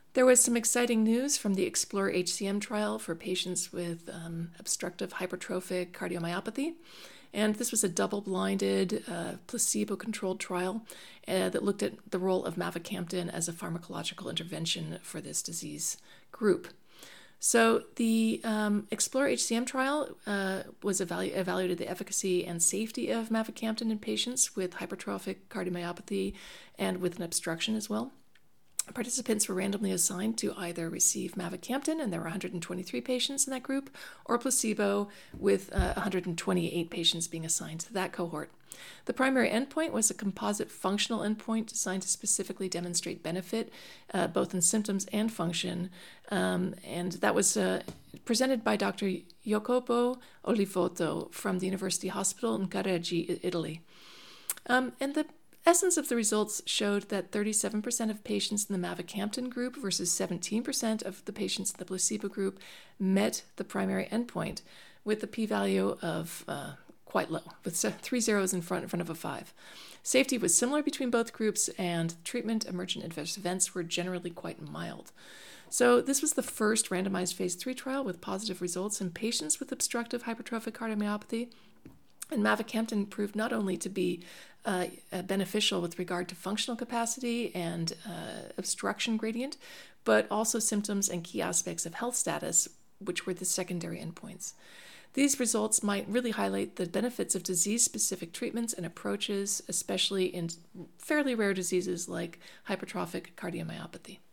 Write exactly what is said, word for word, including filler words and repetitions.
There was some exciting news from the Explore-H C M trial for patients with um, obstructive hypertrophic cardiomyopathy. And this was a double-blinded, uh, placebo-controlled trial uh, that looked at the role of mavacamten as a pharmacological intervention for this disease group. So the um, Explore-H C M trial uh, was evalu- evaluated the efficacy and safety of mavacamten in patients with hypertrophic cardiomyopathy and with an obstruction as well. Participants were randomly assigned to either receive mavacamten, and there were one hundred twenty-three patients in that group, or placebo, with uh, one hundred twenty-eight patients being assigned to that cohort. The primary endpoint was a composite functional endpoint designed to specifically demonstrate benefit, uh, both in symptoms and function, um, and that was uh, presented by Doctor Jacopo Olivoto from the University Hospital in Careggi, Italy. Um, and the essence of the results showed that thirty-seven percent of patients in the mavacamten group versus seventeen percent of the patients in the placebo group met the primary endpoint with a p-value of uh, quite low, with three zeros in front, in front of a five. Safety was similar between both groups, and treatment emergent adverse events were generally quite mild. So this was the first randomized phase three trial with positive results in patients with obstructive hypertrophic cardiomyopathy. And mavacamten proved not only to be uh, beneficial with regard to functional capacity and uh, obstruction gradient, but also symptoms and key aspects of health status, which were the secondary endpoints. These results might really highlight the benefits of disease-specific treatments and approaches, especially in fairly rare diseases like hypertrophic cardiomyopathy.